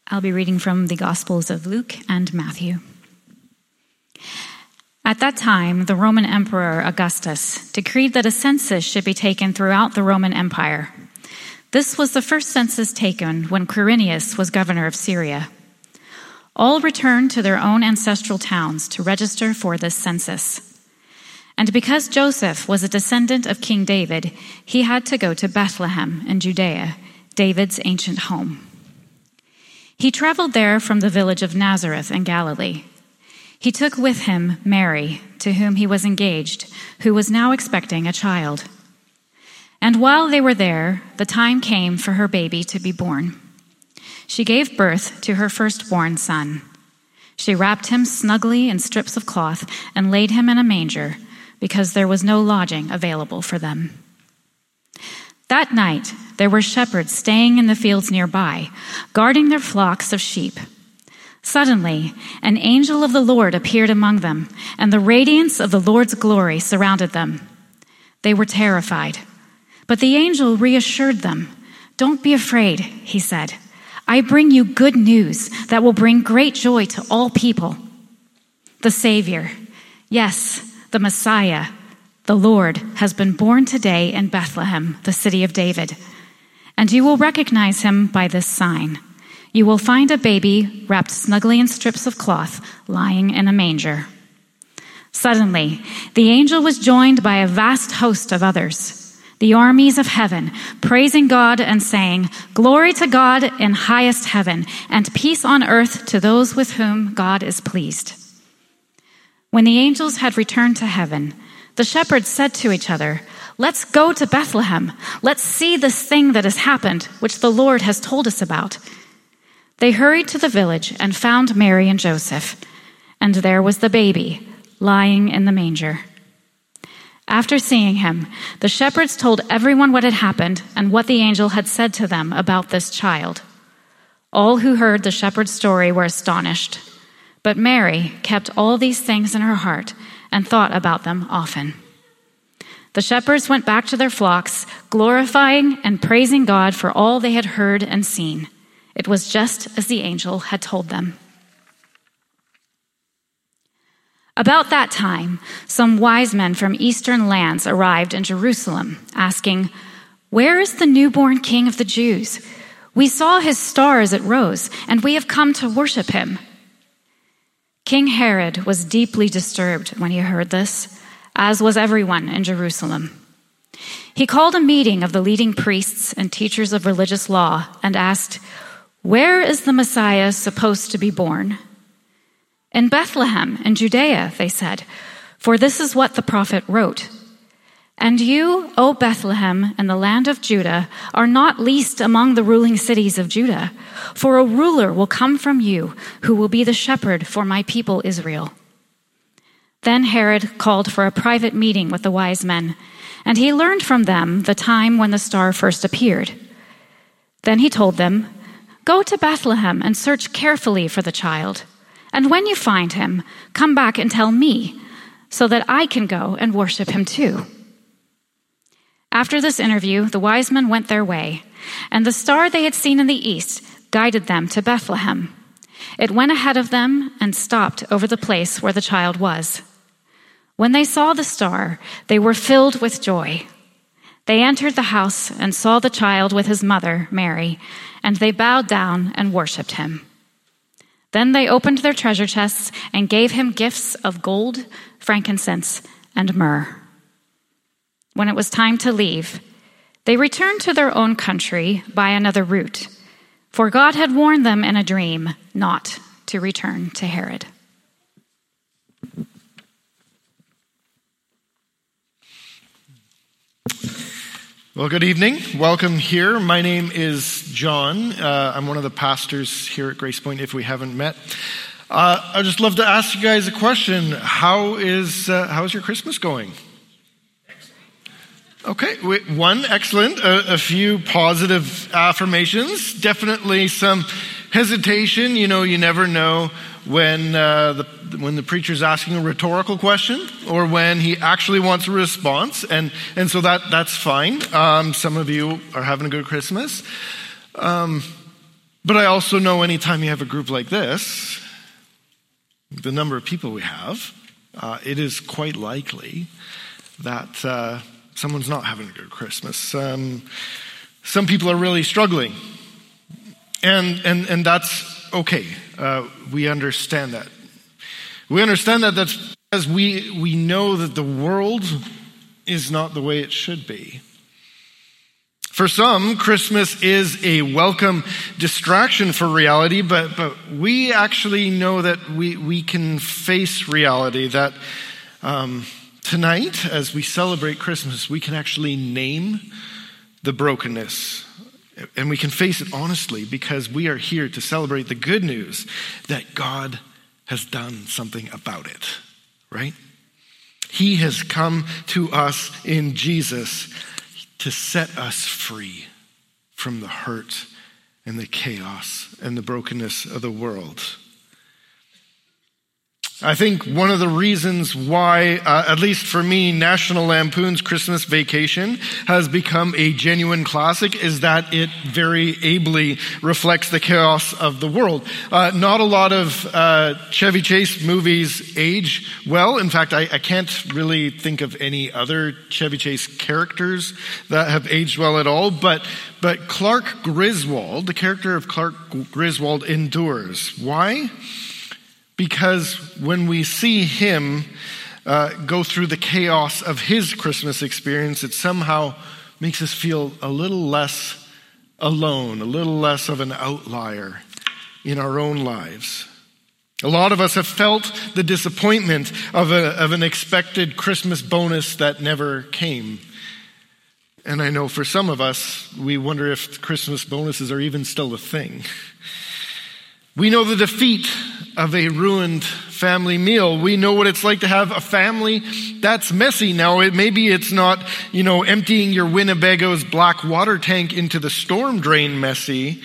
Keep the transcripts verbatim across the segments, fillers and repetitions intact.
I'll be reading from the Gospels of Luke and Matthew. At that time, the Roman Emperor Augustus decreed that a census should be taken throughout the Roman Empire. This was the first census taken when Quirinius was governor of Syria. All returned to their own ancestral towns to register for this census. And because Joseph was a descendant of King David, he had to go to Bethlehem in Judea, David's ancient home. He traveled there from the village of Nazareth in Galilee. He took with him Mary, to whom he was engaged, who was now expecting a child. And while they were there, the time came for her baby to be born. She gave birth to her firstborn son. She wrapped him snugly in strips of cloth and laid him in a manger, because there was no lodging available for them. That night, there were shepherds staying in the fields nearby, guarding their flocks of sheep. Suddenly, an angel of the Lord appeared among them, and the radiance of the Lord's glory surrounded them. They were terrified. But the angel reassured them. "Don't be afraid," he said. "I bring you good news that will bring great joy to all people. The Savior, yes, the Messiah, the Lord, has been born today in Bethlehem, the city of David. And you will recognize him by this sign. You will find a baby wrapped snugly in strips of cloth, lying in a manger." Suddenly, the angel was joined by a vast host of others, the armies of heaven, praising God and saying, "Glory to God in highest heaven, and peace on earth to those with whom God is pleased." When the angels had returned to heaven, the shepherds said to each other, "Let's go to Bethlehem. Let's see this thing that has happened, which the Lord has told us about." They hurried to the village and found Mary and Joseph, and there was the baby lying in the manger. After seeing him, the shepherds told everyone what had happened and what the angel had said to them about this child. All who heard the shepherd's story were astonished, but Mary kept all these things in her heart and thought about them often. The shepherds went back to their flocks, glorifying and praising God for all they had heard and seen. It was just as the angel had told them. About that time, some wise men from eastern lands arrived in Jerusalem, asking, "Where is the newborn King of the Jews? We saw his star as it rose, and we have come to worship him." King Herod was deeply disturbed when he heard this, as was everyone in Jerusalem. He called a meeting of the leading priests and teachers of religious law and asked, "Where is the Messiah supposed to be born?" "In Bethlehem, in Judea," they said, "for this is what the prophet wrote. And you, O Bethlehem, in the land of Judah, are not least among the ruling cities of Judah, for a ruler will come from you who will be the shepherd for my people Israel." Then Herod called for a private meeting with the wise men, and he learned from them the time when the star first appeared. Then he told them, "Go to Bethlehem and search carefully for the child. And when you find him, come back and tell me, so that I can go and worship him too." After this interview, the wise men went their way, and the star they had seen in the east guided them to Bethlehem. It went ahead of them and stopped over the place where the child was. When they saw the star, they were filled with joy. They entered the house and saw the child with his mother, Mary, and they bowed down and worshipped him. Then they opened their treasure chests and gave him gifts of gold, frankincense, and myrrh. When it was time to leave, they returned to their own country by another route, for God had warned them in a dream not to return to Herod. Well, good evening. Welcome here. My name is John. Uh, I'm one of the pastors here at Grace Point, if we haven't met. Uh, I'd just love to ask you guys a question. How is uh, how is your Christmas going? Okay, one, excellent. A, a few positive affirmations. Definitely some hesitation. You know, you never know when uh, the when the preacher's asking a rhetorical question or when he actually wants a response, and and so that that's fine. Um, some of you are having a good Christmas. Um, But I also know anytime you have a group like this, the number of people we have, uh, it is quite likely that uh, someone's not having a good Christmas. Um, some people are really struggling. And and and that's okay. Uh, we understand that. We understand that that's because we, we know that the world is not the way it should be. For some, Christmas is a welcome distraction for reality, but, but we actually know that we, we can face reality, that um, tonight, as we celebrate Christmas, we can actually name the brokenness. And we can face it honestly because we are here to celebrate the good news that God has done something about it, right? He has come to us in Jesus to set us free from the hurt and the chaos and the brokenness of the world. I think one of the reasons why, uh, at least for me, National Lampoon's Christmas Vacation has become a genuine classic is that it very ably reflects the chaos of the world. Uh, not a lot of uh, Chevy Chase movies age well. In fact, I, I can't really think of any other Chevy Chase characters that have aged well at all. But but Clark Griswold, the character of Clark Griswold, endures. Why? Because when we see him uh, go through the chaos of his Christmas experience, it somehow makes us feel a little less alone, a little less of an outlier in our own lives. A lot of us have felt the disappointment of, a, of an expected Christmas bonus that never came. And I know for some of us, we wonder if Christmas bonuses are even still a thing. We know the defeat of a ruined family meal. We know what it's like to have a family that's messy. Now, it, maybe it's not, you know, emptying your Winnebago's black water tank into the storm drain messy.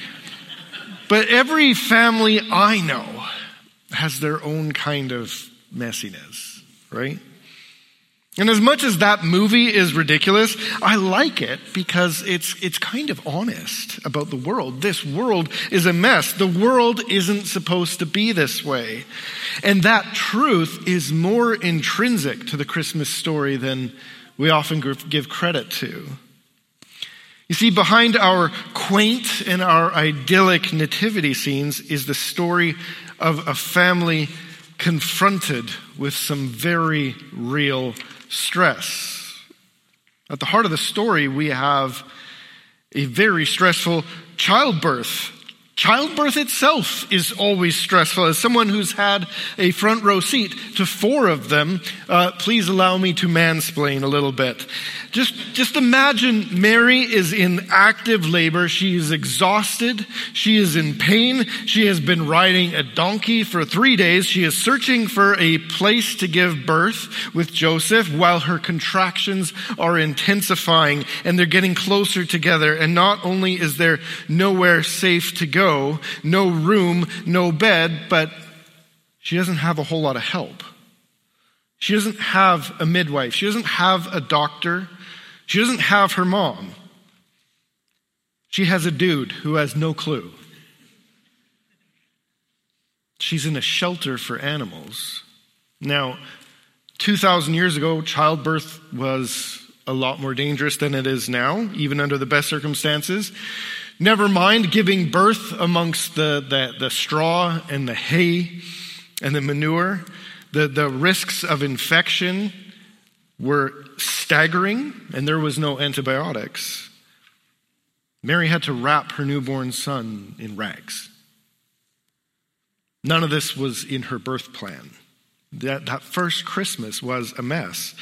But every family I know has their own kind of messiness, right? And as much as that movie is ridiculous, I like it because it's it's kind of honest about the world. This world is a mess. The world isn't supposed to be this way. And that truth is more intrinsic to the Christmas story than we often give credit to. You see, behind our quaint and our idyllic nativity scenes is the story of a family confronted with some very real stress. At the heart of the story, we have a very stressful childbirth. Childbirth itself is always stressful. As someone who's had a front row seat to four of them, uh, please allow me to mansplain a little bit. Just, just imagine Mary is in active labor. She is exhausted. She is in pain. She has been riding a donkey for three days. She is searching for a place to give birth with Joseph while her contractions are intensifying and they're getting closer together. And not only is there nowhere safe to go, no room, no bed, but she doesn't have a whole lot of help. She doesn't have a midwife. She doesn't have a doctor. She doesn't have her mom. She has a dude who has no clue. She's in a shelter for animals. Now, two thousand years ago, childbirth was a lot more dangerous than it is now, even under the best circumstances. Never mind giving birth amongst the, the, the straw and the hay and the manure. The, the risks of infection were staggering, and there was no antibiotics. Mary had to wrap her newborn son in rags. None of this was in her birth plan. That, that first Christmas was a mess.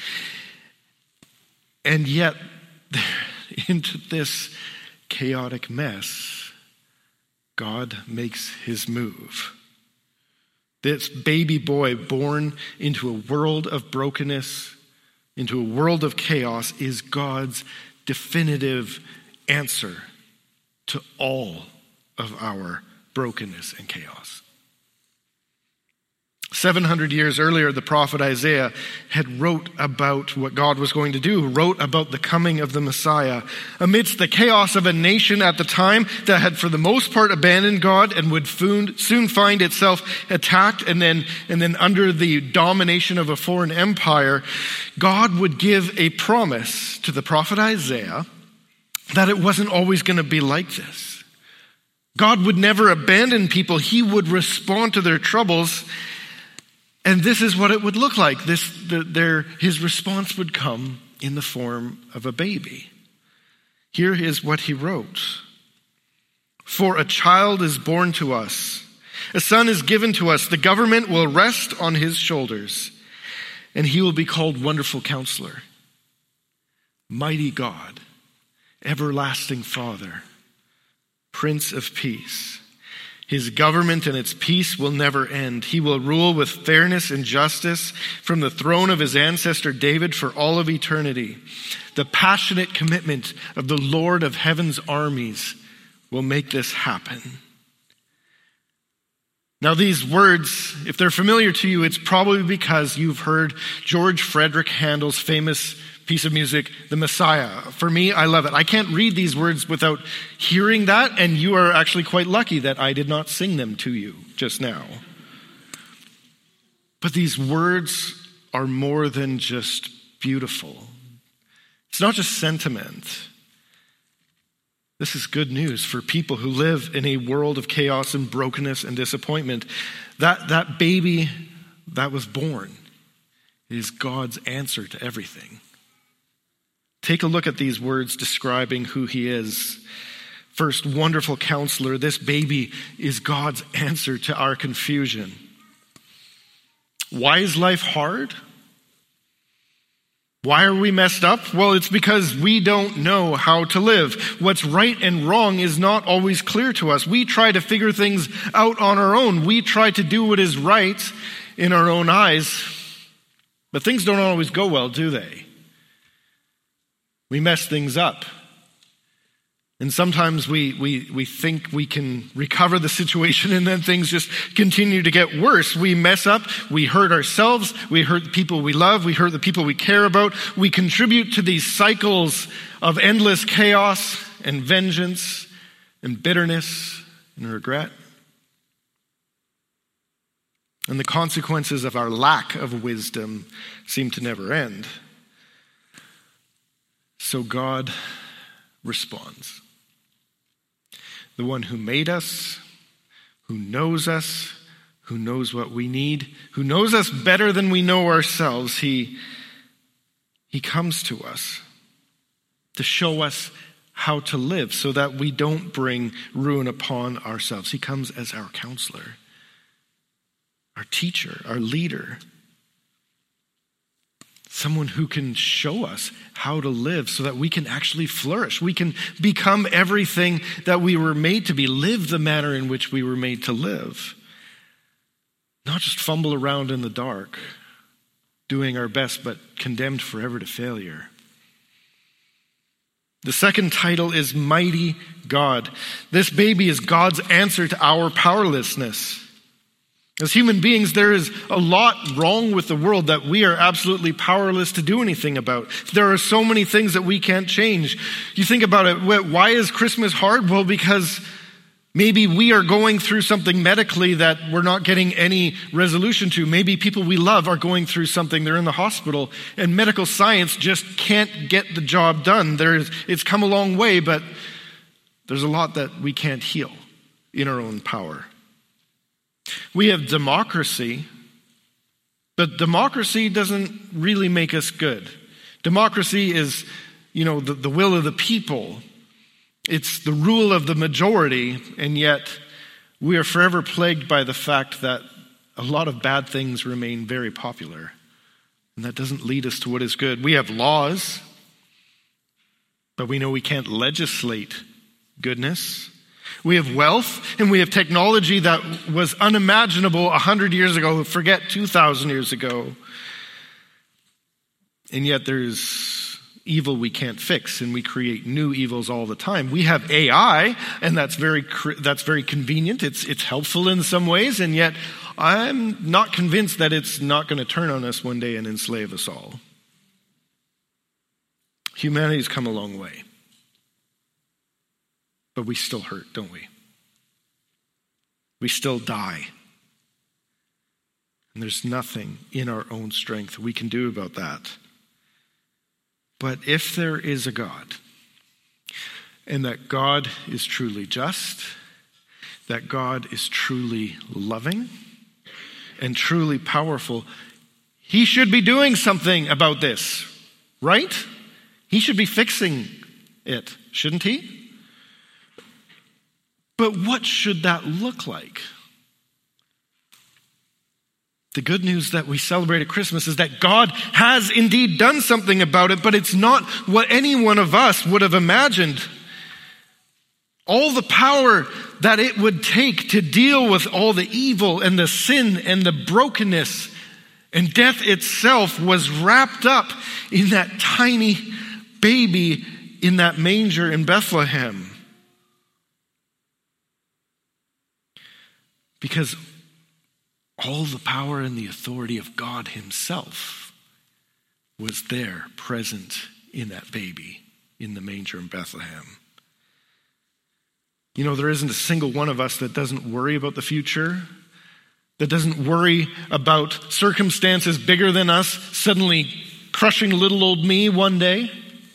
And yet, into this chaotic mess, God makes his move. This baby boy born into a world of brokenness, into a world of chaos, is God's definitive answer to all of our brokenness and chaos. seven hundred years earlier, the prophet Isaiah had wrote about what God was going to do, wrote about the coming of the Messiah. Amidst the chaos of a nation at the time that had for the most part abandoned God and would soon find itself attacked and then, and then under the domination of a foreign empire, God would give a promise to the prophet Isaiah that it wasn't always going to be like this. God would never abandon people. He would respond to their troubles. And this is what it would look like. This, the, their, his response would come in the form of a baby. Here is what he wrote. For a child is born to us. A son is given to us. The government will rest on his shoulders. And he will be called Wonderful Counselor, Mighty God, Everlasting Father, Prince of Peace. His government and its peace will never end. He will rule with fairness and justice from the throne of his ancestor David for all of eternity. The passionate commitment of the Lord of heaven's armies will make this happen. Now these words, if they're familiar to you, it's probably because you've heard George Frederick Handel's famous piece of music, The Messiah. For me, I love it. I can't read these words without hearing that, and you are actually quite lucky that I did not sing them to you just now. But these words are more than just beautiful. It's not just sentiment. This is good news for people who live in a world of chaos and brokenness and disappointment. That, that baby that was born is God's answer to everything. Take a look at these words describing who he is. First, Wonderful Counselor. This baby is God's answer to our confusion. Why is life hard? Why are we messed up? Well, it's because we don't know how to live. What's right and wrong is not always clear to us. We try to figure things out on our own. We try to do what is right in our own eyes. But things don't always go well, do they? We mess things up. And sometimes we, we, we think we can recover the situation and then things just continue to get worse. We mess up, we hurt ourselves, we hurt the people we love, we hurt the people we care about. We contribute to these cycles of endless chaos and vengeance and bitterness and regret. And the consequences of our lack of wisdom seem to never end. So God responds. The one who made us, who knows us, who knows what we need, who knows us better than we know ourselves, he, he comes to us to show us how to live so that we don't bring ruin upon ourselves. He comes as our counselor, our teacher, our leader. Someone who can show us how to live so that we can actually flourish. We can become everything that we were made to be, live the manner in which we were made to live. Not just fumble around in the dark, doing our best, but condemned forever to failure. The second title is Mighty God. This baby is God's answer to our powerlessness. As human beings, there is a lot wrong with the world that we are absolutely powerless to do anything about. There are so many things that we can't change. You think about it, why is Christmas hard? Well, because maybe we are going through something medically that we're not getting any resolution to. Maybe people we love are going through something, they're in the hospital, and medical science just can't get the job done. There's, it's come a long way, but there's a lot that we can't heal in our own power. We have democracy, but democracy doesn't really make us good. Democracy is, you know, the, the will of the people. It's the rule of the majority, and yet we are forever plagued by the fact that a lot of bad things remain very popular, and that doesn't lead us to what is good. We have laws, but we know we can't legislate goodness. We have wealth, and we have technology that was unimaginable one hundred years ago, forget two thousand years ago. And yet there's evil we can't fix, and we create new evils all the time. We have A I, and that's very that's very convenient. It's it's helpful in some ways, and yet I'm not convinced that it's not going to turn on us one day and enslave us all. Humanity's come a long way. But we still hurt, don't we? We still die. And there's nothing in our own strength we can do about that. But if there is a God, and that God is truly just, that God is truly loving and truly powerful, he should be doing something about this, right? He should be fixing it, shouldn't he? But what should that look like? The good news that we celebrate at Christmas is that God has indeed done something about it, but it's not what any one of us would have imagined. All the power that it would take to deal with all the evil and the sin and the brokenness and death itself was wrapped up in that tiny baby in that manger in Bethlehem. Because all the power and the authority of God himself was there, present in that baby in the manger in Bethlehem. You know, there isn't a single one of us that doesn't worry about the future, that doesn't worry about circumstances bigger than us suddenly crushing little old me one day.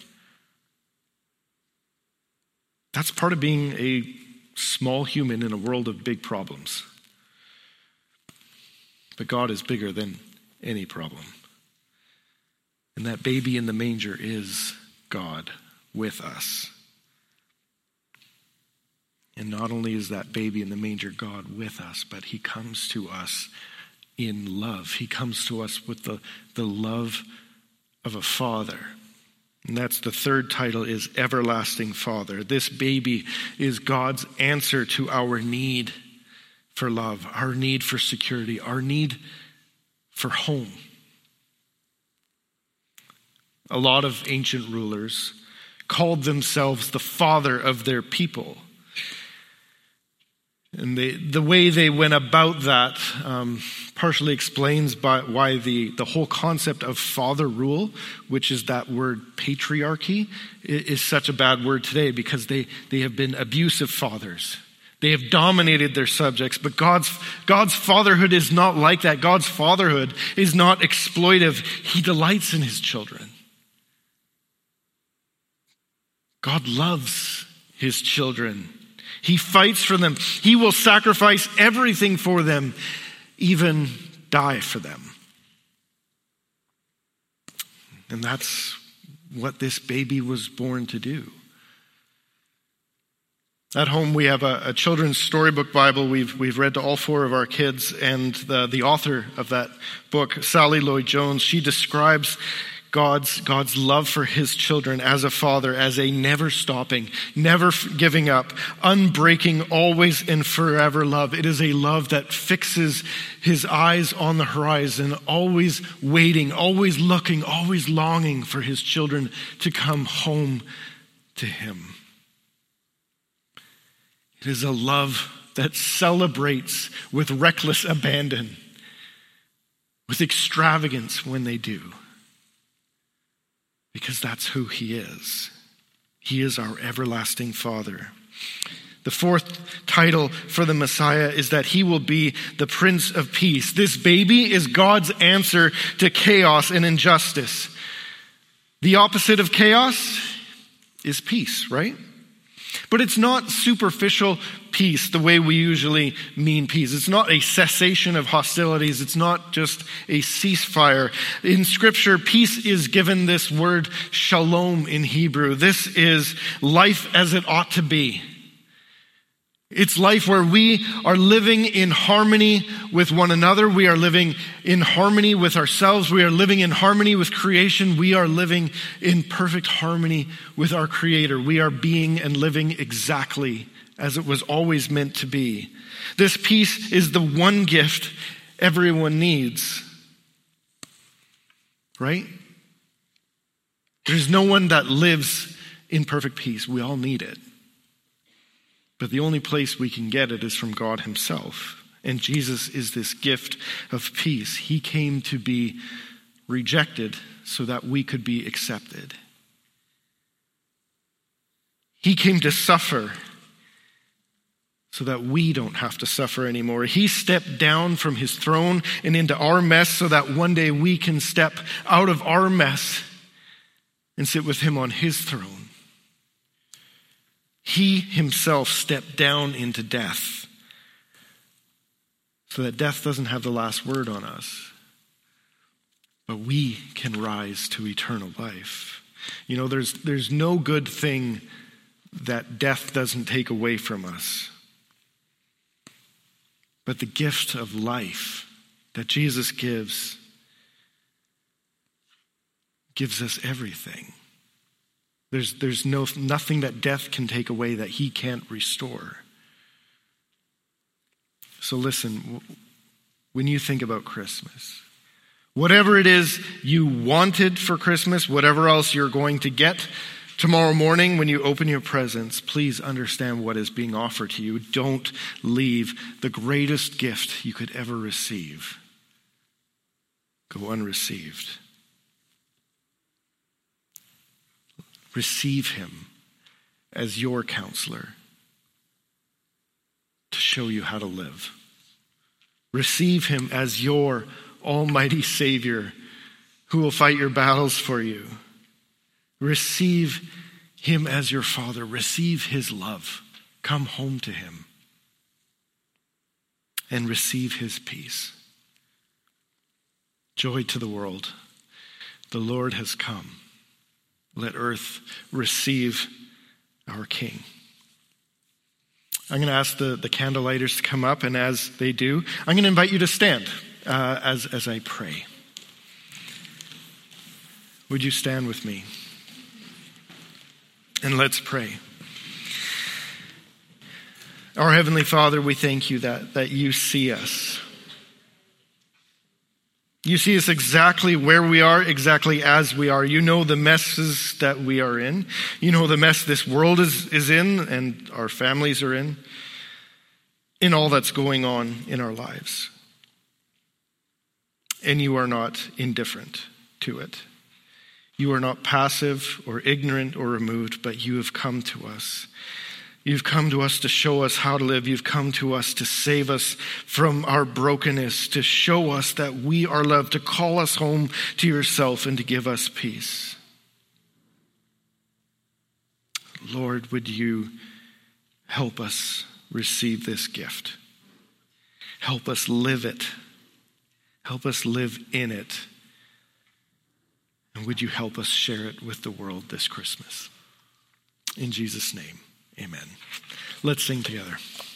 That's part of being a small human in a world of big problems. But God is bigger than any problem. And that baby in the manger is God with us. And not only is that baby in the manger God with us, but he comes to us in love. He comes to us with the, the love of a father. And that's the third title, is Everlasting Father. This baby is God's answer to our need for love, our need for security, our need for home. A lot of ancient rulers called themselves the father of their people. And they, the way they went about that um, partially explains by why the, the whole concept of father rule, which is that word patriarchy, is, is such a bad word today, because they, they have been abusive fathers. They have dominated their subjects, but God's, God's fatherhood is not like that. God's fatherhood is not exploitive. He delights in his children. God loves his children. He fights for them. He will sacrifice everything for them, even die for them. And that's what this baby was born to do. At home, we have a, a children's storybook Bible we've we've read to all four of our kids, and the, the author of that book, Sally Lloyd-Jones, she describes God's, God's love for his children as a father, as a never stopping, never giving up, unbreaking, always and forever love. It is a love that fixes his eyes on the horizon, always waiting, always looking, always longing for his children to come home to him. It is a love that celebrates with reckless abandon, with extravagance when they do. Because that's who he is. He is our everlasting Father. The fourth title for the Messiah is that he will be the Prince of Peace. This baby is God's answer to chaos and injustice. The opposite of chaos is peace, right? But it's not superficial peace the way we usually mean peace. It's not a cessation of hostilities. It's not just a ceasefire. In Scripture, peace is given this word shalom in Hebrew. This is life as it ought to be. It's life where we are living in harmony with one another. We are living in harmony with ourselves. We are living in harmony with creation. We are living in perfect harmony with our Creator. We are being and living exactly as it was always meant to be. This peace is the one gift everyone needs. Right? There's no one that lives in perfect peace. We all need it. But the only place we can get it is from God himself. And Jesus is this gift of peace. He came to be rejected so that we could be accepted. He came to suffer so that we don't have to suffer anymore. He stepped down from his throne and into our mess so that one day we can step out of our mess and sit with him on his throne. He himself stepped down into death so that death doesn't have the last word on us, but we can rise to eternal life. You know, there's, there's no good thing that death doesn't take away from us. But the gift of life that Jesus gives, gives us everything. There's, there's no, nothing that death can take away that he can't restore. So listen, when you think about Christmas, whatever it is you wanted for Christmas, whatever else you're going to get tomorrow morning when you open your presents, please understand what is being offered to you. Don't leave the greatest gift you could ever receive go unreceived. Receive him as your counselor to show you how to live. Receive him as your almighty Savior who will fight your battles for you. Receive him as your Father. Receive his love. Come home to him. And receive his peace. Joy to the world. The Lord has come. Let earth receive our King. I'm going to ask the, the candlelighters to come up, and as they do, I'm going to invite you to stand uh, as, as I pray. Would you stand with me? And let's pray. Our Heavenly Father, we thank you that, that you see us. You see us exactly where we are, exactly as we are. You know the messes that we are in. You know the mess this world is, is in and our families are in, in all that's going on in our lives. And you are not indifferent to it. You are not passive or ignorant or removed, but you have come to us. You've come to us to show us how to live. You've come to us to save us from our brokenness, to show us that we are loved, to call us home to yourself and to give us peace. Lord, would you help us receive this gift? Help us live it. Help us live in it. And would you help us share it with the world this Christmas? In Jesus' name, amen. Let's sing together.